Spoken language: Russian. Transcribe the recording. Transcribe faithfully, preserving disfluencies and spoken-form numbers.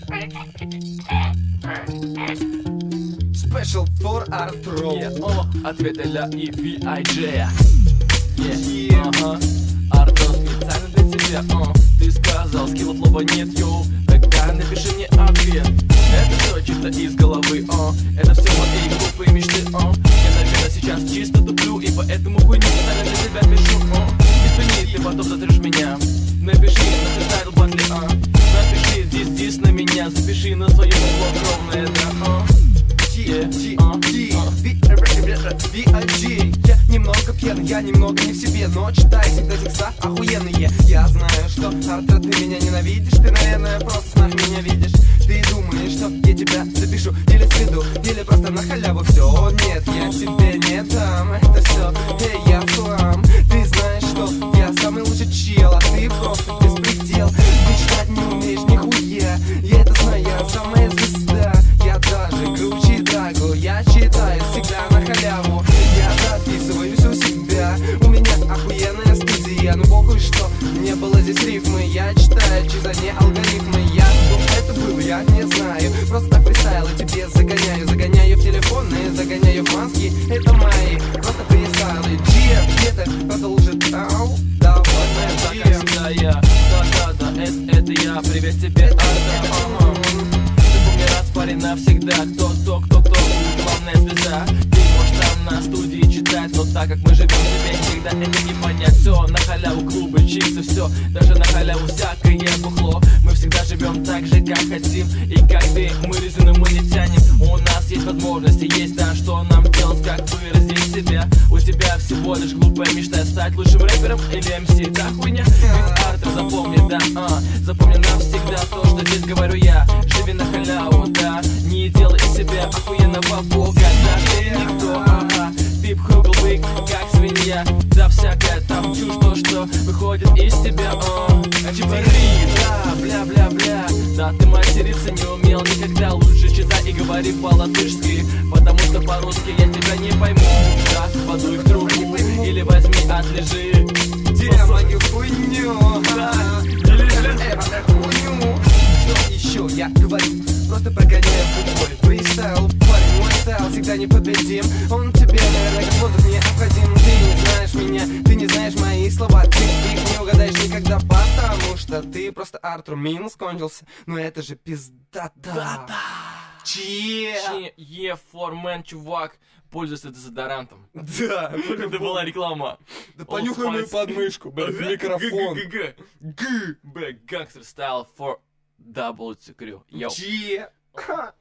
Special for Artro. Yeah, о, ответ Эля и ви ай джей. Yeah, Yeah. ага. Артро специально для тебя, о. Ты сказал, скиллов лоба нет, йоу. Тогда напиши мне ответ. Это все чисто из головы, о. Это все мои глупые мечты, о. Я, наверное, сейчас чисто туплю, и поэтому хуйню специально для тебя пишу, о. Извини, ты потом затрешь меня. Напиши на фристайл батле, а. Напиши дис дис на меня. Запиши на свое хладнокровное, да, о. Yeah, yeah, yeah. ви ай джей. Я немного пьян, я немного не в себе, но читаю всегда текста охуенные. Я знаю, что Артро, ты меня ненавидишь. Ты, наверное, просто снах меня видишь. Ты думаешь, что я тебя запишу или сведу, или просто на халяву все. Нет, я тебе не дам это все. Эй, я в хлам. Ты знаешь, что я самый лучший чел, а ты просто беспредел. Ты читать не умеешь нихуя. Я это знаю, я самая звезда. Я даже круче Драгу. Я читаю всегда на халяву. Я записываюсь у себя. У меня охуенная студия. Ну похуй, что не было здесь рифмы. Я читаю чисто не алгоритмы. Я что это было, я не знаю. Просто так фристайлы тебе загоняю. Загоняю в телефоны, загоняю в маски. Это мои просто фристайлы. Джия, где-то продолжит. Ау, давай, Так как всегда я, да-да-да, это, это я. Привет тебе, Артро, ага. Ты помни раз, парень, навсегда. Кто, кто, кто, кто, главная звезда. Ты можешь там на студии читать, но так как мы живем, тебе никогда это не понять. Все, на халяву клубы, чипсы, все, даже на халяву всякое бухло. Мы всегда живем так же, как хотим. И как ты, мы резину мы не тянем. У нас есть возможности, есть, да, что нам делать, как выразить себя. У тебя всего лишь глупая мечта стать лучшим рэпером или эм си. Да, хуйня? Ведь Артро, запомни, да, а, запомни навсегда то, что здесь говорю я. Живи на халяву, да, не делай из себя охуенного бога. Да, ты никто, ага, пип хругл бык, как свинья. Да, всякое там чушь, то, что выходит из тебя, а. Чипари, да, бля-бля-бля. Да, ты материться не умел никогда. Лучше читай и говори по-латышски, потому что по-русски я тебя не пойму. Да, подуй в трубку или возьми, отлежи. где мою хуйню? Да, Это хуйню. Что еще я говорю? Просто прогоняю буквой. Фристайл, парень, мой стайл всегда непобедим. Он тебе, наверное, как воздух необходим. Ты не знаешь меня, ты не знаешь мои слова. Ты их не угадаешь никогда, потому что ты просто Артро минус кончился. Но это же пизда, да. Че? Е формен, чувак, пользуйся дезодорантом. Да, Это была реклама. Да понюхай мою подмышку, блядь, в микрофон. Г. Г. Б. Gangster style for double crew. Йоу. Че?